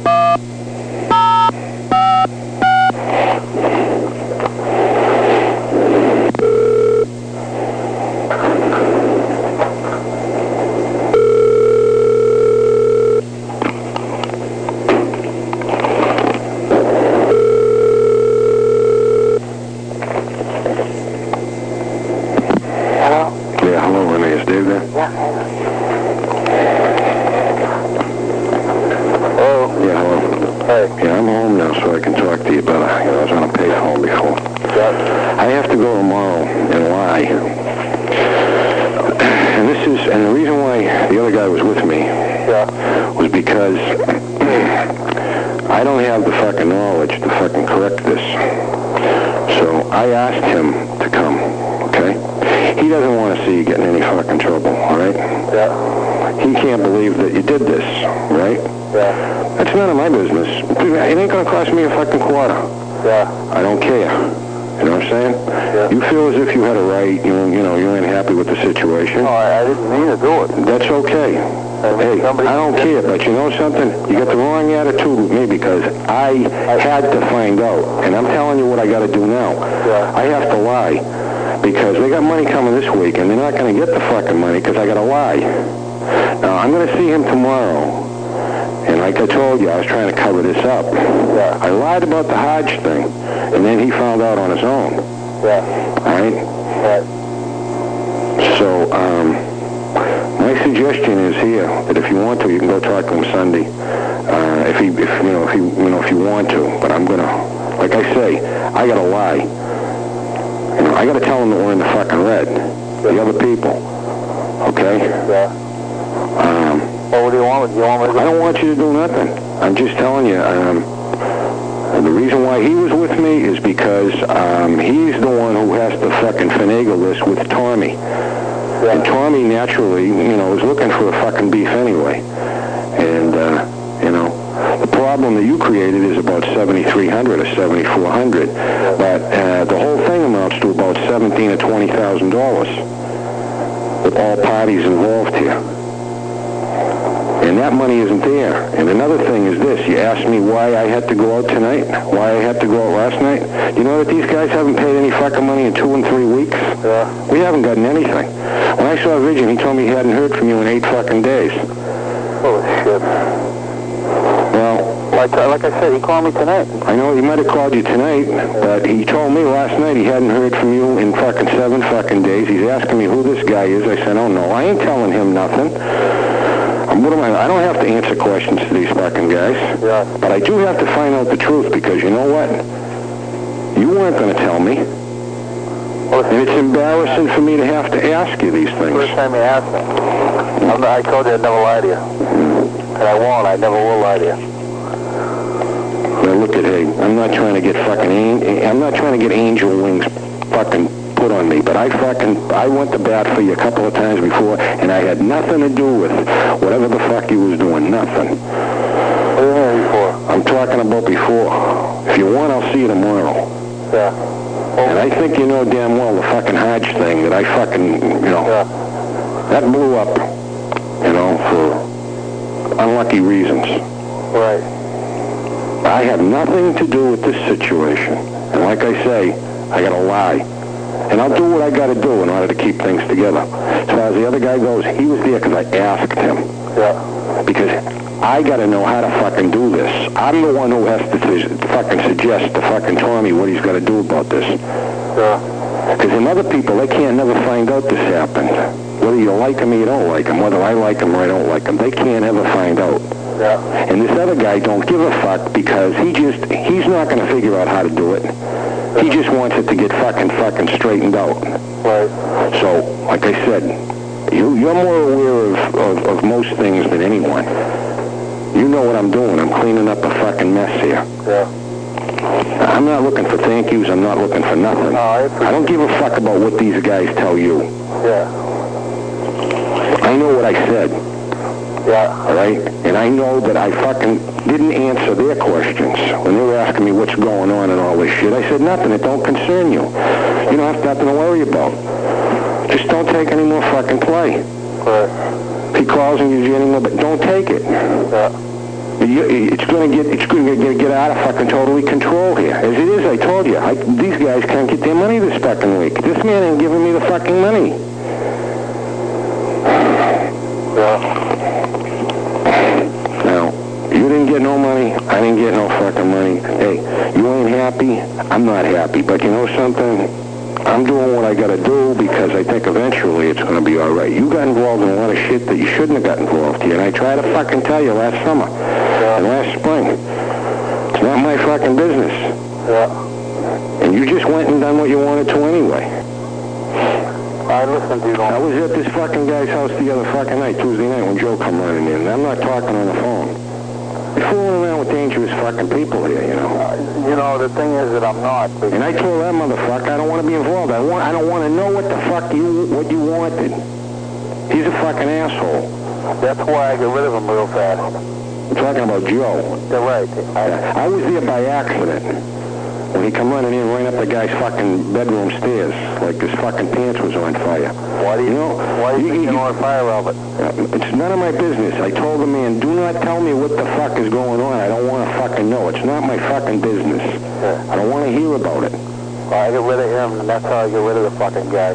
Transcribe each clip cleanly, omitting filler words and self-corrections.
Yeah, I'm home now, so I can talk to you better. I was on a payphone before. I have to go tomorrow and lie. And the reason why the other guy was with me was because I don't have the fucking knowledge to fucking correct this. So I asked him to come, okay? He doesn't want to see you getting any fucking trouble, all right? Yeah. He can't believe that you did this, right? Yeah. That's none of my business. It ain't going to cost me a fucking quarter. Yeah. I don't care. You know what I'm saying? Yeah. You feel as if you had a right, you ain't happy with the situation. No, I didn't mean to do it. That's okay. Hey, I don't care, but you know something? You got the wrong attitude with me because I had to find out, and I'm telling you what I got to do now. Yeah. I have to lie because they got money coming this week, and they're not going to get the fucking money because I got to lie. Now, I'm going to see him tomorrow, and like I told you, I was trying to cover this up. Yeah. I lied about the Hodge thing, and then he found out on his own. Yeah. All right? Right. So, my suggestion is here that if you want to, you can go talk to him Sunday. If you want to. But I'm gonna, like I say, I gotta lie. I gotta tell him that we're in the fucking red. The other people. Okay? Yeah. Well, what do you want? I don't want you to do nothing. I'm just telling you. The reason why he was with me is because he's the one who has to fucking finagle this with Tommy. Yeah. And Tommy naturally, is looking for a fucking beef anyway. And, the problem that you created is about $7,300 or $7,400. But the whole thing amounts to about $17,000 or $20,000 with all parties involved here. And that money isn't there. And another thing is this. You asked me why I had to go out tonight, why I had to go out last night. You know that these guys haven't paid any fucking money in 2 and 3 weeks? Yeah. We haven't gotten anything. When I saw Vision, he told me he hadn't heard from you in 8 fucking days. Holy shit. Well, like I said, he called me tonight. I know he might have called you tonight, but he told me last night he hadn't heard from you in fucking 7 fucking days. He's asking me who this guy is. I said, oh, no, I ain't telling him nothing. I don't have to answer questions to these fucking guys. Yeah. But I do have to find out the truth because you know what? You weren't going to tell me. And it's embarrassing for me to have to ask you these things. First time you asked me. I told you I'd never lie to you. And I won't. I never will lie to you. Well, look at, hey, I'm not trying to get angel wings fucking put on me, but I went to bat for you a couple of times before, and I had nothing to do with whatever the fuck you was doing, nothing. What do you mean before? I'm talking about before. If you want, I'll see you tomorrow. Yeah. And I think you know damn well the fucking Hodge thing that I fucking, that blew up, for unlucky reasons. Right. I have nothing to do with this situation. And like I say, I gotta lie. And I'll do what I got to do in order to keep things together. As far as the other guy goes, he was there because I asked him. Yeah. Because I got to know how to fucking do this. I'm the one who has to fucking suggest to fucking Tommy what he's got to do about this. Yeah. Because them other people, they can't never find out this happened. Whether you like him or you don't like him, whether I like him or I don't like him, they can't ever find out. Yeah. And this other guy don't give a fuck because he's not going to figure out how to do it. He just wants it to get fucking straightened out. Right. So, like I said, you're more aware of most things than anyone. You know what I'm doing. I'm cleaning up a fucking mess here. Yeah. I'm not looking for thank yous. I'm not looking for nothing. No, I don't give a fuck about what these guys tell you. Yeah. I know what I said. Yeah. All right? And I know that I fucking didn't answer their questions when they were asking me what's going on and all this shit. I said, nothing. It don't concern you. You don't have nothing to worry about. Just don't take any more fucking play. Right. If he calls and gives you any more, but don't take it. Yeah. It's going to get out of fucking totally control here. As it is, I told you, these guys can't get their money this fucking week. This man ain't giving me the fucking money. Now, you didn't get no money. I didn't get no fucking money. Hey, you ain't happy. I'm not happy. But you know something? I'm doing what I got to do because I think eventually it's going to be all right. You got involved in a lot of shit that you shouldn't have got involved in, and I tried to fucking tell you last summer and last spring. It's not my fucking business. Yeah. And you just went and done what you wanted to anyway. I listened to you. I was at this fucking guy's house the other fucking night, Tuesday night, when Joe come running in. I'm not talking on the phone. You're fooling around with dangerous fucking people here, you know. You know, the thing is that I'm not. And I told that motherfucker I don't want to be involved. I don't want to know what the fuck what you wanted. He's a fucking asshole. That's why I got rid of him real fast. I'm talking about Joe. You're right. I was there by accident when he come running in right up the guy's fucking bedroom stairs like his fucking pants was on fire. Why do you think you're on fire, Robert? It's none of my business. I told the man, do not tell me what the fuck is going on. I don't want to fucking know. It's not my fucking business. Yeah. I don't want to hear about it. Well, I got rid of him, and that's how I got rid of the fucking guy.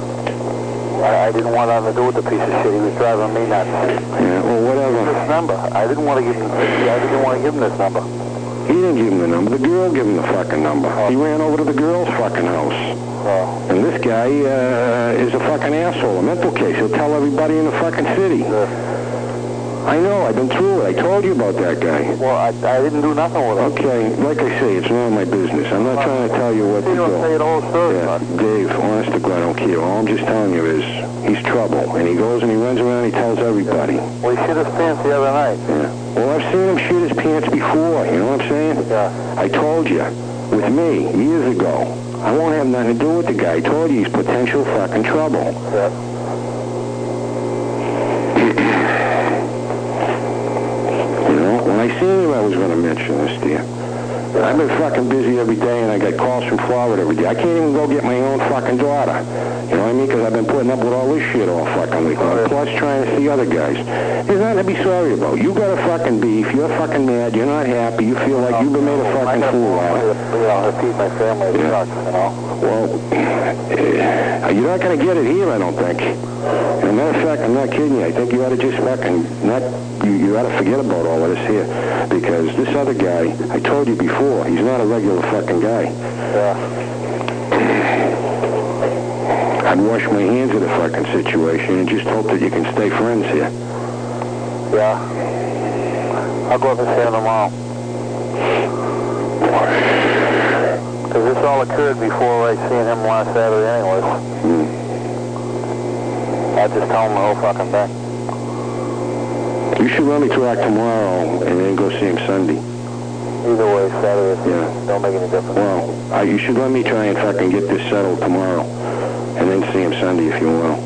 I didn't want nothing to do with the piece of shit. He was driving me nuts. Yeah, well, whatever. This number. I didn't want to give him this number. He didn't give him the number. The girl gave him the fucking number. He ran over to the girl's fucking house. And this guy is a fucking asshole, a mental case. He'll tell everybody in the fucking city. I know, I've been through it. I told you about that guy. Well, I didn't do nothing with him. Okay, like I say, it's none of my business. I'm not trying to tell you what to do. You don't say the whole story, Dave, honest to God, I don't care. All I'm just telling you is he's trouble. And he goes and he runs around and he tells everybody. Well, he shit his pants the other night. Yeah. Well, I've seen him shit his pants before, you know what I'm saying? Yeah. I told you, with me, years ago, I won't have nothing to do with the guy. I told you he's potential fucking trouble. Yeah. You know, when I seen you, I was going to mention this to you. I've been fucking busy every day, and I got calls from Florida every day. I can't even go get my own fucking daughter. You know what I mean? Because I've been putting up with all this shit all fucking week. Plus trying to see other guys. There's nothing to be sorry about. You got a fucking beef. You're fucking mad. You're not happy. You feel like you've been made a fucking fool out of. You know, to feed my family, it sucks, you know. Well, you're not going to get it here, I don't think. As a matter of fact, I'm not kidding you. I think you ought to just fucking you ought to forget about all of this here. Because this other guy, I told you before, he's not a regular fucking guy. Yeah. I'd wash my hands of the fucking situation and just hope that you can stay friends here. Yeah. I'll go up and see him tomorrow. Because this all occurred before I seen him last Saturday anyways. I just told him the whole fucking thing. You should let me talk tomorrow and then go see him Sunday. Either way, Saturday, don't make any difference. Well, you should let me try and fucking get this settled tomorrow and then see him Sunday if you will.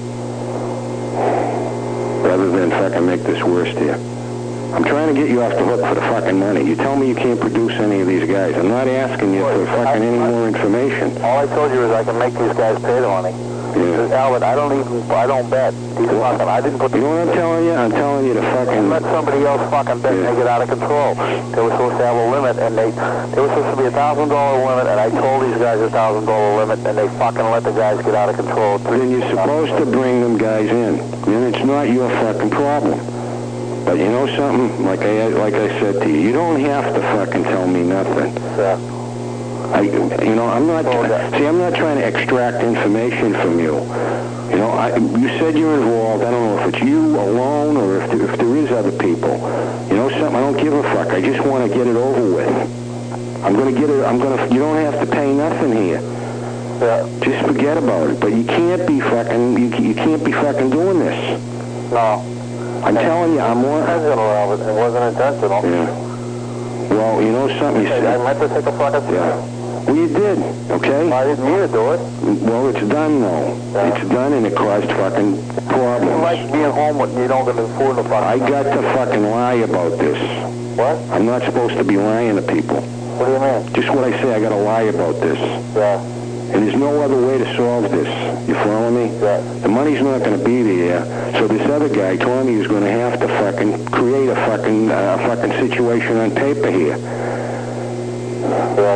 Rather than fucking make this worse to you. I'm trying to get you off the hook for the fucking money. You tell me you can't produce any of these guys. I'm not asking you for fucking any more information. All I told you is I can make these guys pay the money. Yeah. Albert, I don't bet. These fucking, I didn't put the... You know what I'm telling you? I'm telling you to fucking... Let somebody else fucking bet and they get out of control. They were supposed to have a limit, and they were supposed to be $1,000 limit, and I told these guys $1,000 limit, and they fucking let the guys get out of control. Then you're supposed to bring them guys in. Then it's not your fucking problem. But you know something? Like I said to you, you don't have to fucking tell me nothing. Yeah. I'm not. See, I'm not trying to extract information from you. You know, you said you're involved. I don't know if it's you alone or if there is other people. You know something? I don't give a fuck. I just want to get it over with. I'm gonna get it. You don't have to pay nothing here. Yeah. Just forget about it. But you can't be fucking. You can't be fucking doing this. No. I'm telling you, I'm more. It wasn't intentional. Yeah. Well, you know something. I meant to take a fucking... Yeah. Well, you did, okay? I didn't mean to do it. Well, it's done, though. Yeah. It's done, and it caused fucking problems. You like being home when you don't get the food in the fucking... I got to fucking lie about this. What? I'm not supposed to be lying to people. What do you mean? Just what I say, I got to lie about this. Yeah. And there's no other way to solve this. You follow me? Yeah. The money's not going to be there. So this other guy, Tommy, is going to have to fucking create a fucking situation on paper here. Yeah.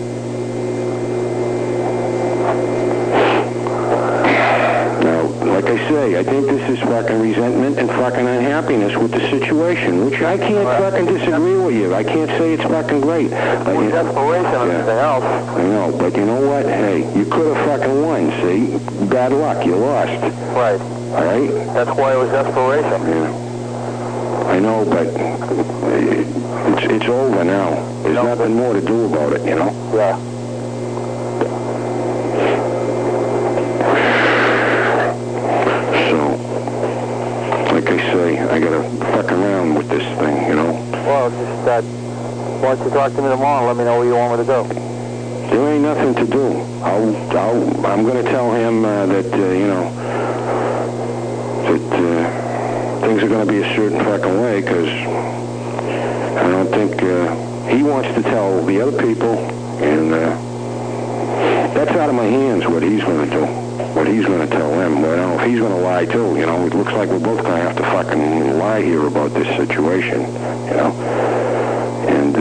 Like I say, I think this is fucking resentment and fucking unhappiness with the situation, which I can't fucking disagree with you. I can't say it's fucking great. Well, desperation and everything else. I know, but you know what? Hey, you could have fucking won, see? Bad luck, you lost. Right. All right? That's why it was desperation. Yeah. I know, but it's over now. There's nothing more to do about it, you know? Yeah. I gotta fuck around with this thing, you know? Well, just why don't you talk to me tomorrow and let me know where you want me to go? There ain't nothing to do. I'm gonna tell him that, you know, that things are gonna be a certain fucking way, because I don't think he wants to tell the other people, and that's out of my hands what he's gonna do. What he's going to tell them. Well, if he's going to lie too, you know, it looks like we're both going to have to fucking lie here about this situation, you know. And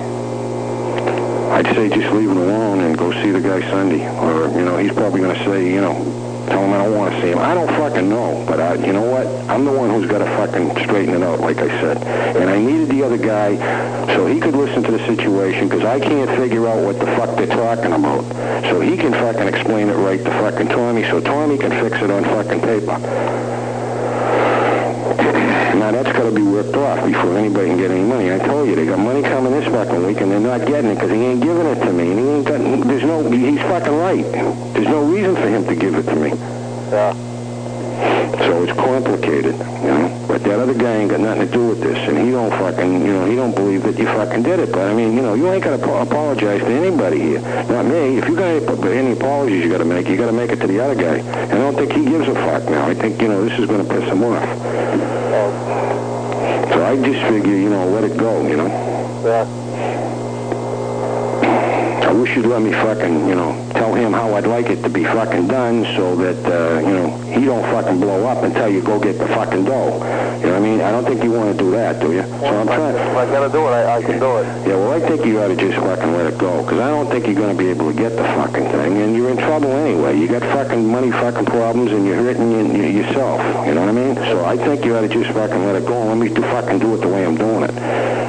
I'd say just leave it alone and go see the guy Sunday. Or, you know, he's probably going to say, you know, tell him I don't want to see him. I don't fucking know, but you know what? I'm the one who's got to fucking straighten it out, like I said. And I needed the other guy so he could listen to the situation, because I can't figure out what the fuck they're talking about. So he can fucking explain it right to fucking Tommy, so Tommy can fix it on fucking paper. Now that's got to be worked off before anybody can get any money. I told you, they got money coming this fucking week, and they're not getting it because he ain't giving it to me. And he ain't got, he's fucking right. There's no reason for him to give it to me. Yeah. So it's complicated, you know. But that other guy ain't got nothing to do with this, and he don't fucking, you know, he don't believe that you fucking did it. But I mean, you know, you ain't got to apologize to anybody here. Not me. If you got any apologies you got to make it to the other guy. And I don't think he gives a fuck now. I think, you know, this is going to piss him off. So I just figure, you know, let it go, you know. Yeah. I wish you'd let me fucking, you know, tell him how I'd like it to be fucking done, so that, you know, he don't fucking blow up and tell you go get the fucking dough. You know what I mean? I don't think you want to do that, do you? So I'm trying. If I got to do it, I can do it. Yeah, well, I think you ought to just fucking let it go, because I don't think you're going to be able to get the fucking thing, and you're in trouble anyway. You got fucking money fucking problems, and you're hurting yourself. You know what I mean? So I think you ought to just fucking let it go, and let me fucking do it the way I'm doing it.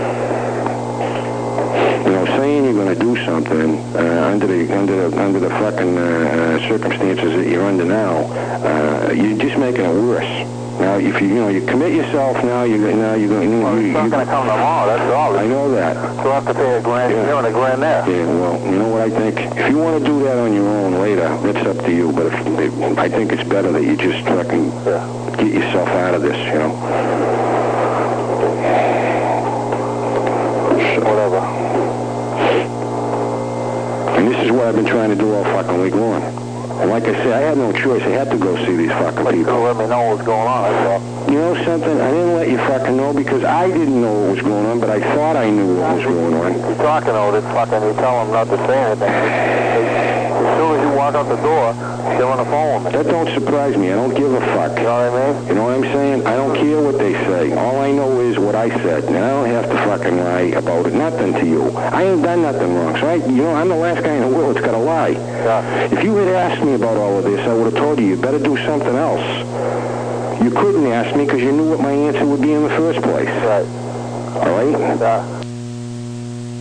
You know, saying you're going to do something under the fucking circumstances that you're under now, you're just making it worse. Now, if you commit yourself now, you're going. Well, it's not going to come tomorrow. That's all. I know that. So I have to pay $1,000 here and $1,000 there. Yeah. Well, you know what I think? If you want to do that on your own later, that's up to you. But I think it's better that you just fucking get yourself out of this. You know. Whatever. And this is what I've been trying to do all fucking week long. And like I said, I had no choice. I had to go see these fucking people. You could let me know what was going on, that's all. You know something? I didn't let you fucking know because I didn't know what was going on, but I thought I knew what was going on. You're talking over this fucking, you tell them not to say anything. As soon as you walk out the door, they're on the phone with me. That don't surprise me. I don't give a fuck. You know what I mean? You know what I'm saying? I don't care what they say. All I know is what I said. And I don't have to fucking lie about it. Nothing to you. I ain't done nothing wrong. So I'm the last guy in the world that's got to lie. Yeah. If you had asked me about all of this, I would have told you better do something else. You couldn't ask me because you knew what my answer would be in the first place. Right. All right? Yeah.